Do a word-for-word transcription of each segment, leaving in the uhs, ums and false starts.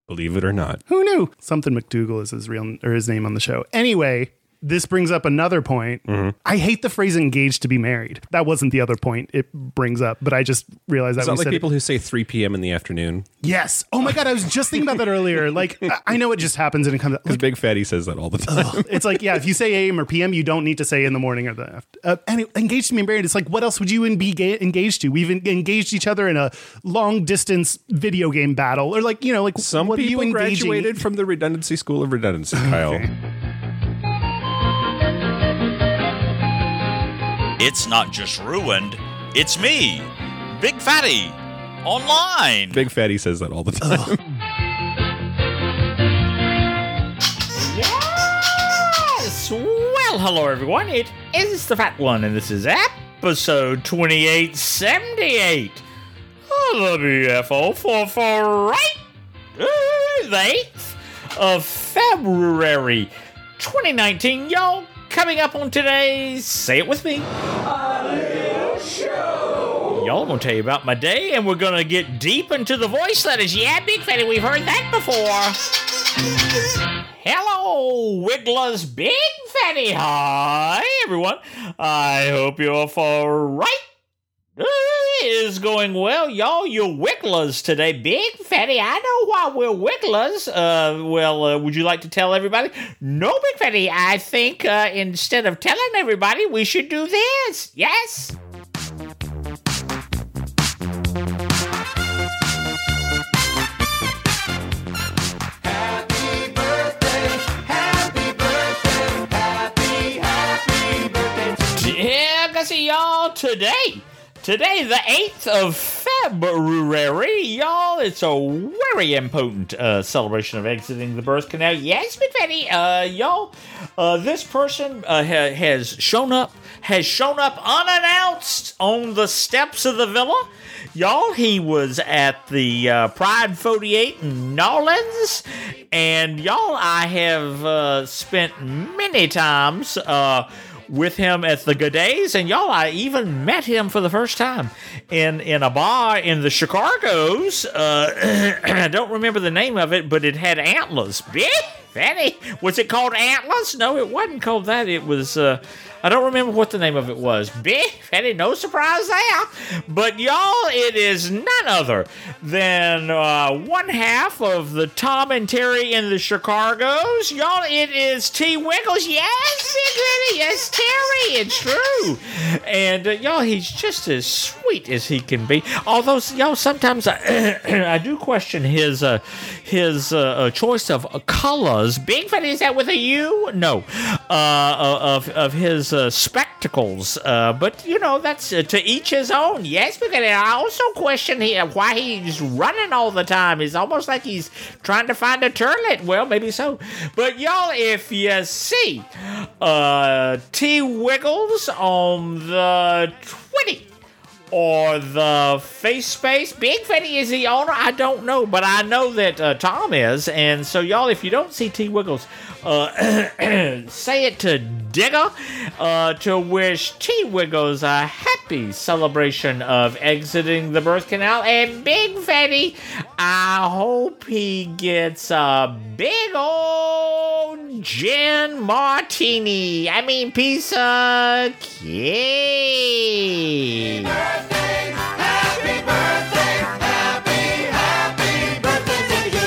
Believe it or not. Who knew? Something McDougal is his real or his name on the show. Anyway, this brings up another point. Mm-hmm. I hate the phrase engaged to be married. That wasn't the other point it brings up, but I just realized that. Is that like people it. who say three p.m. in the afternoon? Yes. Oh my God, I was just thinking about that earlier. Like, I know it just happens and it comes up. Because Like, Big Fatty says that all the time. ugh, it's like, yeah, if you say A M or P M, you don't need to say in the morning or the after. Uh, and it, engaged to be married, it's like, what else would you be ga- engaged to? We've en- engaged each other in a long distance video game battle. Or like, you know, like Some what people are you engaging? graduated from the Redundancy School of Redundancy, Kyle. Okay. It's not just ruined, it's me, Big Fatty, online. Big Fatty says that all the time. Yes! Well, hello everyone. It is the Fat One, and this is episode twenty-eight seventy-eight of the B F O for, for right uh, the eighth of February twenty nineteen. Y'all, coming up on today's Say It With Me, a little show. Y'all, I'm gonna tell you about my day, and we're gonna get deep into the voice letters. Yeah, Big Fatty, we've heard that before. Hello, Wigglers, Big Fatty. Hi, everyone. I hope you're for right. Uh, is going well, y'all. You're Wigglers today, Big Fatty. I know why we're Wigglers. Uh, well, uh, would you like to tell everybody? No, Big Fatty. I think uh, instead of telling everybody, we should do this. Yes. Yeah, I see y'all today. Today, the eighth of February, y'all, it's a very important uh, celebration of exiting the birth canal. Yes, Big Fatty, uh, y'all, uh, this person uh, ha- has shown up, has shown up unannounced on the steps of the villa. Y'all, he was at the uh, Pride forty-eight in Nolens, and y'all, I have uh, spent many times uh, with him at the Good Days, and y'all, I even met him for the first time in, in a bar in the Chicago's. Uh, I don't remember the name of it, but it had antlers. Big Fatty, was it called Antlers? No, it wasn't called that. It was, uh, I don't remember what the name of it was. Big Fatty, no surprise there. But y'all, it is none other than uh, one half of the Tom and Terry in the Chicago's. Y'all, it is T. Wiggles. Yes, Big Fatty, yes, Terry, it's true. And uh, y'all, he's just as sweet as he can be. Although, y'all, sometimes I, I do question his uh, his uh, choice of uh, colors. Big Fatty, is that with a U? No. Uh, of, of his uh, spectacles. Uh, but, you know, that's uh, to each his own. Yes, Big Fatty, I also question he, why he's running all the time. It's almost like he's trying to find a turlet. Well, maybe so. But, y'all, if you see uh, T. Wiggles on the twenty or the face space, Big Fatty is the owner. I don't know, but I know that uh, Tom is. And so, y'all, if you don't see T. Wiggles, uh, say it to Digger uh, to wish T. Wiggles a happy celebration of exiting the birth canal. And Big Fatty, I hope he gets a big old gin martini. I mean, piece of cake. Happy birthday, happy, happy birthday to you.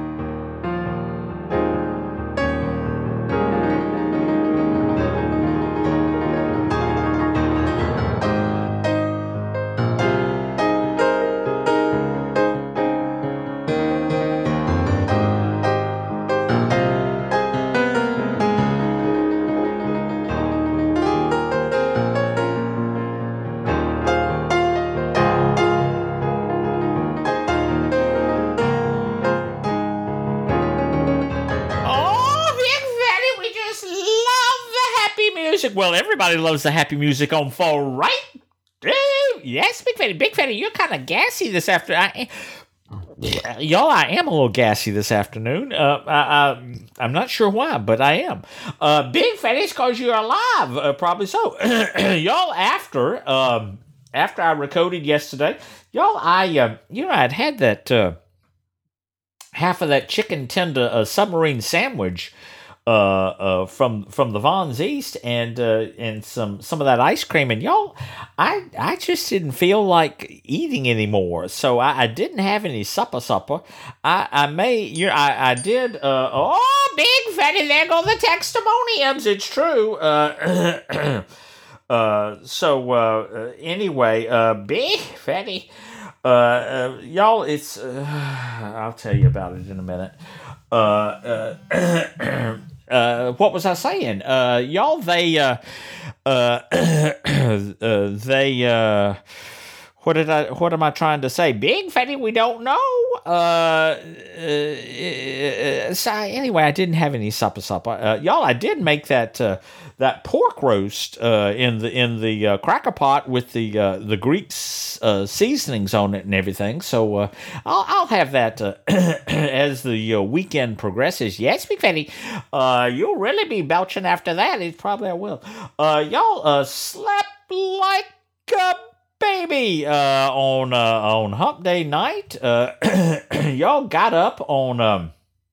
Music. Well, everybody loves the happy music on Fall Right. Dude, yes, Big Fatty. Big Fatty, you're kind of gassy this afternoon. Y'all, I am a little gassy this afternoon. Uh, I, I, I'm not sure why, but I am. Uh, Big Fatty, it's because you're alive. Uh, probably so. Y'all, after um, after I recorded yesterday, y'all, I uh, you know I'd had that uh, half of that chicken tender uh, submarine sandwich uh, uh, from from the Vons East, and uh, and some some of that ice cream, and y'all, I I just didn't feel like eating anymore, so I, I didn't have any supper supper. I I may you know, I I did. Uh, oh, big fatty, there go the testimoniums. It's true. Uh, uh, so uh, anyway, uh, big fatty, uh, uh, y'all, it's. Uh, I'll tell you about it in a minute. Uh, uh, uh, what was I saying? Uh, y'all, they, uh, uh, uh, they, uh, what did I, what am I trying to say? Big fatty, we don't know. Uh, uh, so anyway, I didn't have any supper supper. Uh, y'all, I did make that, uh, that pork roast, uh, in the, in the, uh, cracker pot with the, uh, the Greek, uh, seasonings on it and everything. So, uh, I'll, I'll have that, uh, as the uh, weekend progresses. Yes, Big Fatty, uh, you'll really be belching after that. It probably I will. Uh, y'all, uh, slept like a baby, uh, on, uh, on hump day night. Uh, y'all got up on, um,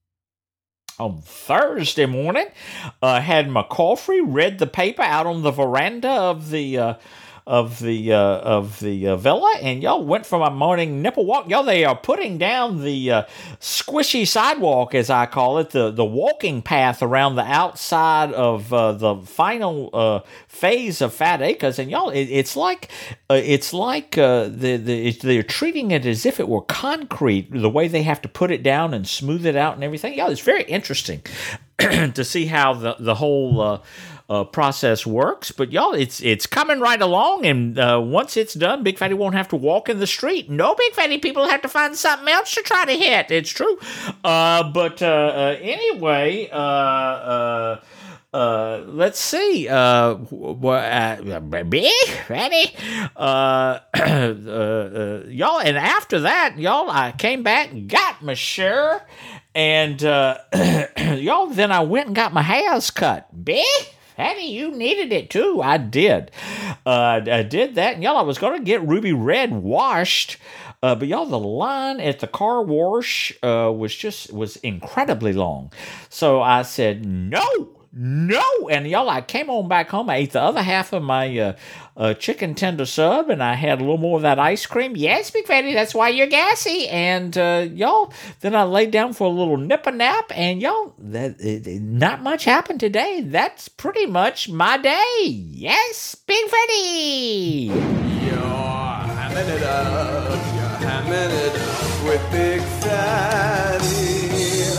on Thursday morning, uh, had my coffee, read the paper out on the veranda of the uh, of the uh, of the uh, villa, and y'all went for my morning nipple walk. Y'all, they are putting down the uh, squishy sidewalk, as I call it, the the walking path around the outside of uh, the final uh, phase of Fat Acres, and y'all, it, it's like uh, it's like uh, the the it, they're treating it as if it were concrete, the way they have to put it down and smooth it out and everything. Y'all, it's very interesting to see how the the whole uh, uh, process works. But y'all, it's it's coming right along, and uh, once it's done, Big Fatty won't have to walk in the street. No Big Fatty people have to find something else to try to hit. It's true. Uh, but uh, uh, anyway, uh, uh, uh, let's see. Uh, what? Uh, Big Fatty, uh, uh, uh, y'all, and after that, y'all, I came back, got my share. And, uh, y'all, then I went and got my hairs cut. Big Fatty, you needed it too. I did. Uh, I did that. And y'all, I was going to get Ruby Red washed. Uh, but y'all, the line at the car wash, uh, was just, was incredibly long. So I said, no. No, and y'all, I came on back home. I ate the other half of my uh, uh, chicken tender sub, and I had a little more of that ice cream. Yes, Big Fatty, that's why you're gassy. And uh, y'all, then I laid down for a little nip and nap, and y'all, that it, it, not much happened today. That's pretty much my day. Yes, Big Fatty. You're hamming it up, you're hamming it up with Big Fatty.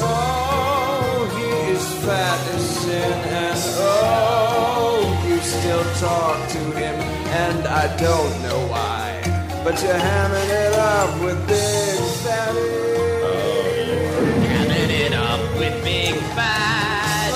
Oh, he is fat as sin, and oh, you still talk to him, and I don't know why, but you're hamming it up with Big Fatty. Hamming it up with Big Fatty.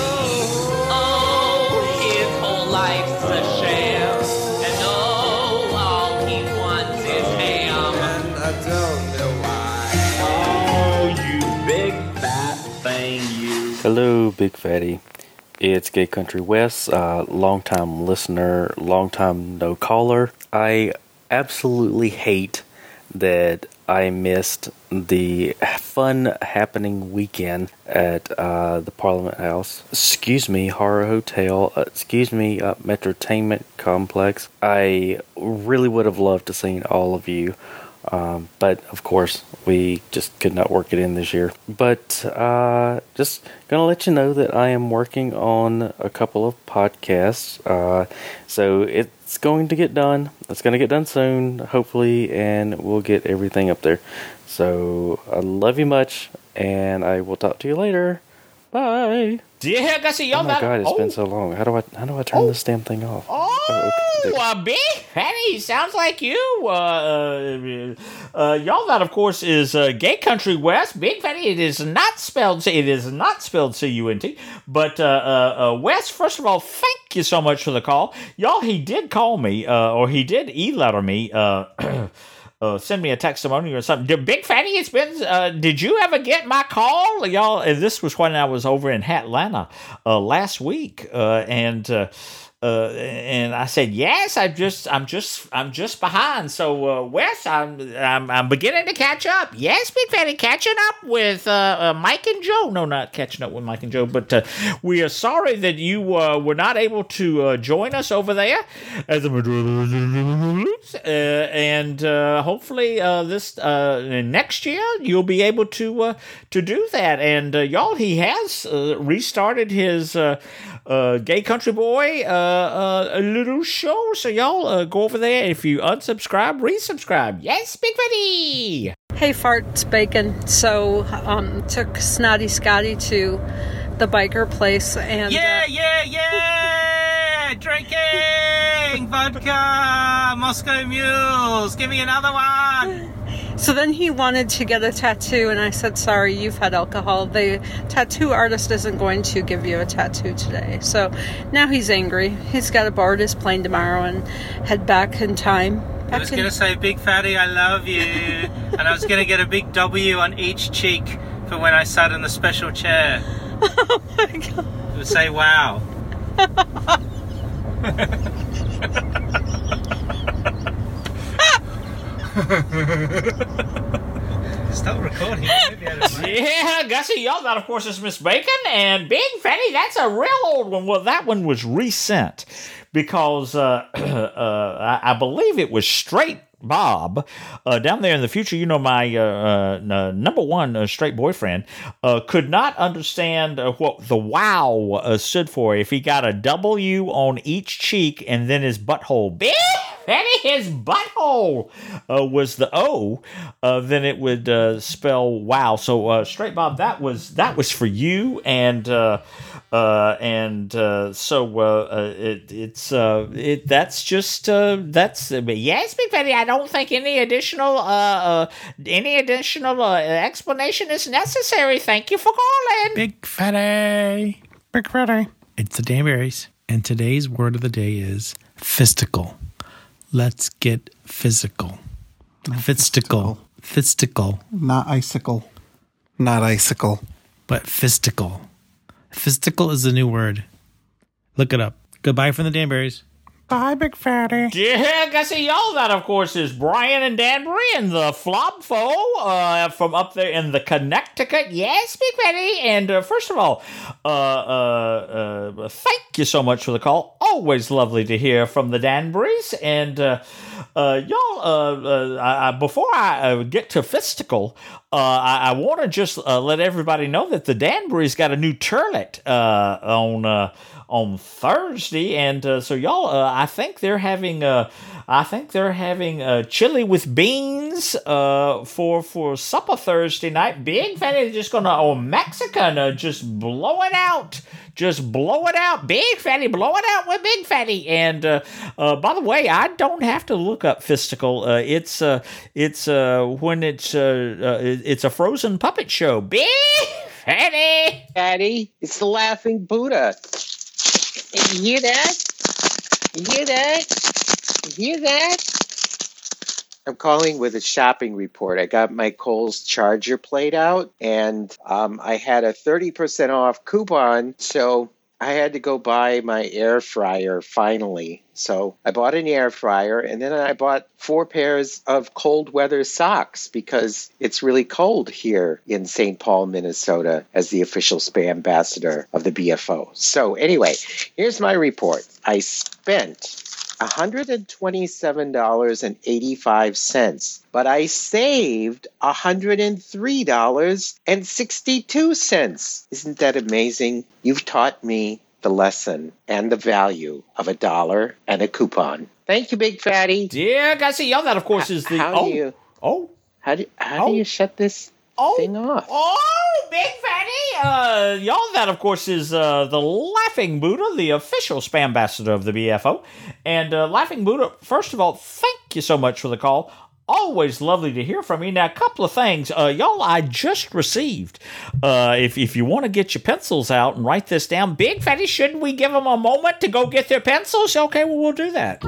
Oh, his whole life's a sham, and oh, all he wants is ham. And I don't know why. Oh, you big fat thing, you. Hello, Big Fatty. It's Gay Country West, uh, long-time listener, long-time no-caller. I absolutely hate that I missed the fun happening weekend at uh, the Parliament House. Excuse me, Horror Hotel. Uh, excuse me, uh, Metrotainment Complex. I really would have loved to seen all of you. Um, but of course, we just could not work it in this year. But uh, just gonna let you know that I am working on a couple of podcasts. Uh, so it's going to get done. It's going to get done soon, hopefully, and we'll get everything up there. So I love you much, and I will talk to you later. Bye. Yeah, Gussie, y'all Oh my got God, it's oh. been so long. How do I how do I turn Oh. this damn thing off? Oh, okay. uh, Big Fatty, sounds like you. Uh, uh, uh, y'all, that of course is uh, Gay Country West. Big Fatty, it is not spelled. It is not spelled C U N T. But uh, uh, uh, West, first of all, thank you so much for the call, y'all. He did call me, uh, or he did e-letter me. Uh, Uh, send me a testimonial or something. Did Big Fatty, it's been, uh, did you ever get my call? Y'all, and this was when I was over in Atlanta uh, last week. Uh, and uh, uh, and I said, yes, I'm just, I'm just, I'm just behind. So, uh, Wes, I'm, I'm, I'm beginning to catch up. Yes, Big Fatty, catching up with uh, uh, Mike and Joe. No, not catching up with Mike and Joe, but uh, we are sorry that you uh, were not able to uh, join us over there as a uh, and uh, hopefully uh, this uh, next year you'll be able to uh, to do that. And uh, y'all, he has uh, restarted his uh, uh, Gay Country Boy uh, uh, a little show. So y'all uh, go over there. If you unsubscribe, resubscribe. Yes, Big Fatty. Hey, Farts Bacon. So, um, took Snotty Scotty to the biker place, and Yeah, yeah, yeah! Drinking! Vodka! Moscow Mules! Give me another one! so then he wanted to get a tattoo, and I said, sorry, you've had alcohol. The tattoo artist isn't going to give you a tattoo today. So now he's angry. He's got to board his plane tomorrow and head back in time. I was going to say, Big Fatty, I love you. And I was going to get a big W on each cheek for when I sat in the special chair. Oh my God. It would say, wow. Stop recording. Maybe I don't mind. Yeah, Gussie, y'all, that of course is Miss Bacon, and Big Fatty, that's a real old one. Well, that one was resent because uh, uh, I, I believe it was Straight Bob uh, down there in the future. You know, my uh, uh, number one uh, straight boyfriend uh, could not understand uh, what the wow uh, stood for. If he got a W on each cheek and then his butthole, Big Fatty, his butthole uh, was the O, uh, then it would uh, spell wow. So, uh, Straight Bob, that was that was for you, and uh, uh, and uh, so uh, uh, it, it's uh, it that's just uh, that's uh, yes, Big Fatty. I don't think any additional uh, uh, any additional uh, explanation is necessary. Thank you for calling. Big Fatty. Big Fatty. It's the Danberries. And today's word of the day is fisticle. Let's get physical. Fisticle. Fisticle. Not icicle. Not icicle. But fisticle. Fisticle is the new word. Look it up. Goodbye from the Danberries. Bye, Big Fatty. Yeah, Gussie, y'all, that of course is Brian and Danbury and the Flobfo uh, from up there in the Connecticut. Yes, Big Fatty. And uh, first of all, uh, uh, uh, thank you so much for the call. Always lovely to hear from the Danburys. And uh, uh, y'all, uh, uh, I, before I uh, get to fisticle, uh, I, I want to just uh, let everybody know that the Danburys got a new turlet uh, on. Uh, on Thursday, and uh, so y'all, uh, I think they're having, uh, I think they're having uh, chili with beans uh, for for supper Thursday night. Big Fatty just gonna, oh, Mexican, uh, just blow it out, just blow it out. Big Fatty, blow it out with Big Fatty. And uh, uh, by the way, I don't have to look up fisticle. Uh, it's uh, it's uh, when it's uh, uh, it's a frozen puppet show. Big Fatty, Fatty, it's the Laughing Buddha. You hear that? You hear that? You hear that? I'm calling with a shopping report. I got my Kohl's charger plate out, and um, I had a thirty percent off coupon, so I had to go buy my air fryer finally. So I bought an air fryer, and then I bought four pairs of cold weather socks because it's really cold here in Saint Paul, Minnesota, as the official spam ambassador of the B F O. So anyway, here's my report. I spent one hundred twenty-seven dollars and eighty-five cents, but I saved one hundred three dollars and sixty-two cents. Isn't that amazing? You've taught me the lesson and the value of a dollar and a coupon. Thank you, Big Fatty. Yeah, Gussie, y'all, that of course is the how oh do you oh how do how oh, do you shut this oh, thing off? Oh, Big Fatty, uh, y'all, that of course is uh, the Laughing Buddha, the official spam ambassador of the B F O. And uh, Laughing Buddha, first of all, thank you so much for the call. Always lovely to hear from you. Now, a couple of things. Uh, y'all, I just received, uh, if, if you want to get your pencils out and write this down, Big Fatty, shouldn't we give them a moment to go get their pencils? Okay, well, we'll do that.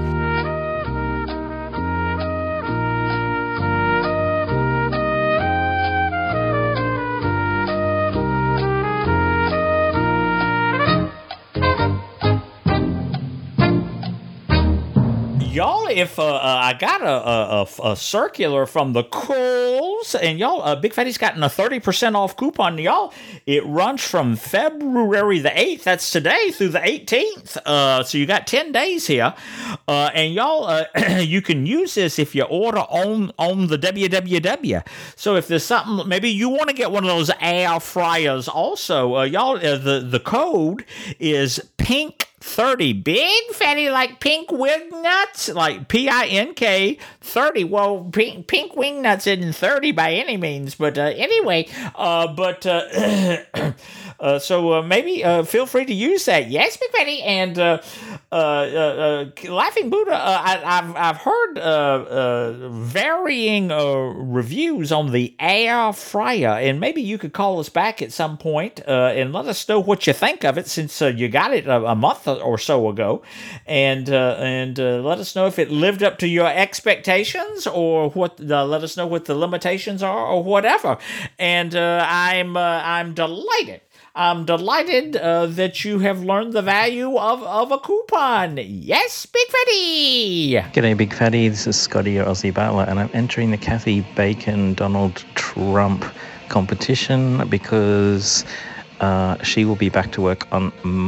y'all, if uh, uh, I got a, a, a, a circular from the Kohl's, and y'all, uh, Big Fatty's gotten a thirty percent off coupon, y'all. It runs from February the eighth, that's today, through the eighteenth. Uh, so you got ten days here. Uh, and y'all, uh, you can use this if you order on, on the W W W. So if there's something, maybe you want to get one of those air fryers also. Uh, y'all, uh, the, the code is pink thirty. Big Fatty, like pink wing nuts, like P I N K thirty. Well, pink, pink wing nuts isn't thirty by any means, but uh, anyway, uh, but uh, uh, so uh, maybe uh, feel free to use that. Yes, Big Fatty, and uh, uh, uh, uh, Laughing Buddha, uh, I, I've I've heard uh, uh, varying uh, reviews on the air fryer, and maybe you could call us back at some point uh, and let us know what you think of it, since uh, you got it a, a month or so ago, and uh, and uh, let us know if it lived up to your expectations, or what. Uh, let us know what the limitations are, or whatever. And uh, I'm uh, I'm delighted. I'm delighted uh, that you have learned the value of, of a coupon. Yes, Big Fatty! G'day, Big Fatty. This is Scotty, your Aussie battler, and I'm entering the Kathy Bacon Donald Trump competition because uh, she will be back to work on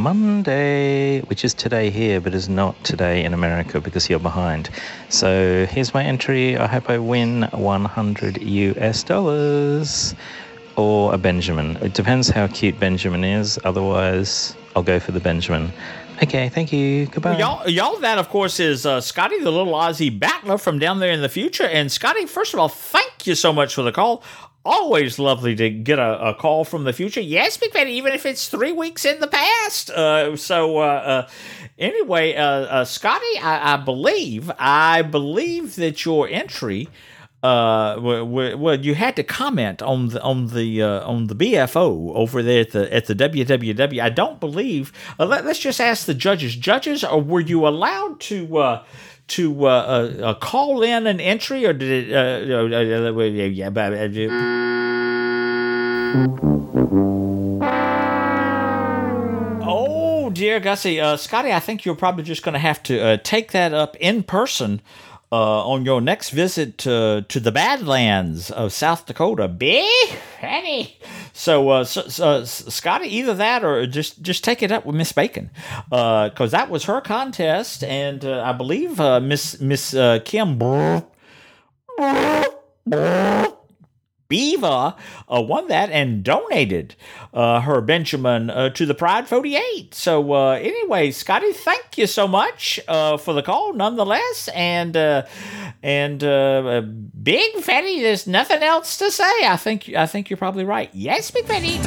Monday, which is today here, but is not today in America because you're behind. So here's my entry. I hope I win one hundred U S dollars. Or a Benjamin. It depends how cute Benjamin is. Otherwise, I'll go for the Benjamin. Okay, thank you. Goodbye. Well, y'all, y'all, that, of course, is uh, Scotty, the little Aussie battler from down there in the future. And, Scotty, first of all, thank you so much for the call. Always lovely to get a, a call from the future. Yes, Big Fatty, even if it's three weeks in the past. Uh, so, uh, uh, anyway, uh, uh, Scotty, I, I believe, I believe that your entry... Uh, well, well, you had to comment on the on the uh, on the B F O over there at the at the W W W. I don't believe. Uh, let, let's just ask the judges. Judges, or were you allowed to uh, to uh, uh, uh, call in an entry, or did it? Uh, uh, uh, yeah, oh dear, Gussie, uh, Scotty, I think you're probably just going to have to uh, take that up in person. Uh, on your next visit to, to the Badlands of South Dakota. Big Fatty. So, uh, so, so, Scotty, either that or just, just take it up with Miss Bacon. Because uh, that was her contest, and uh, I believe uh, Miss Miss uh, Kim Beaver uh, won that and donated uh, her Benjamin uh, to the Pride forty-eight. So uh, anyway, Scotty, thank you so much uh, for the call, nonetheless. And uh, and uh, Big Fatty, there's nothing else to say. I think I think you're probably right. Yes, Big Fatty.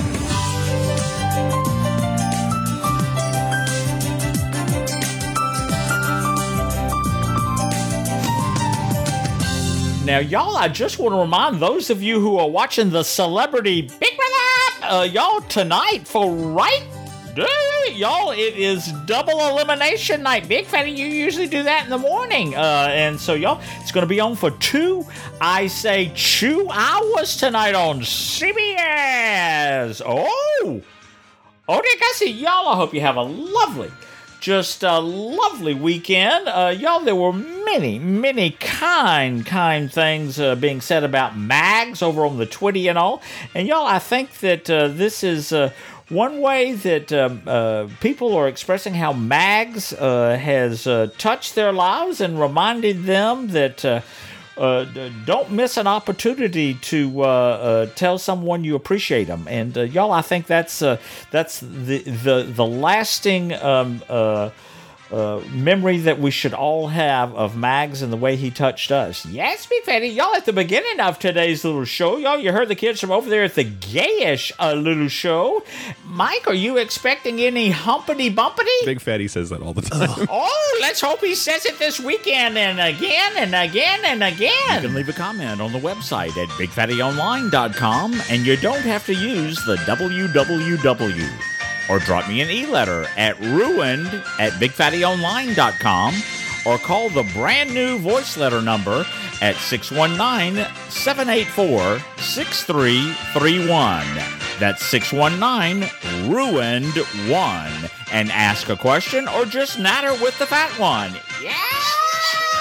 Now, y'all, I just want to remind those of you who are watching the Celebrity Big Brother, uh, y'all, tonight for right, y'all, it is double elimination night. Big Fatty, you usually do that in the morning. Uh, and so, y'all, it's going to be on for two, I say, two hours tonight on C B S. Oh, oh, dear Gussie, y'all, I hope you have a lovely, just a lovely weekend. Uh, y'all, there were many, many kind, kind things uh, being said about Mags over on the Twitty and all. And y'all, I think that uh, this is uh, one way that um, uh, people are expressing how Mags uh, has uh, touched their lives and reminded them that uh, Uh, don't miss an opportunity to uh, uh, tell someone you appreciate them, and uh, y'all, I think that's uh, that's the the the lasting um, uh, uh, memory that we should all have of Mags and the way he touched us. Yes, Big Fatty, y'all, at the beginning of today's little show, y'all, you heard the kids from over there at the gayish uh, little show. Mike, are you expecting any humpity bumpity? Big Fatty says that all the time. Oh, let's hope he says it this weekend and again and again and again. You can leave a comment on the website at big fatty online dot com, and you don't have to use the W W W. Or drop me an e-letter at ruined at big fatty online dot com, or call the brand new voice letter number at six one nine, seven eight four, six three three one. That's six one nine, ruined one. And ask a question or just natter with the fat one. Yeah!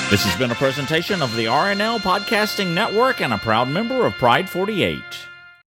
This has been a presentation of the R N L Podcasting Network and a proud member of Pride forty-eight.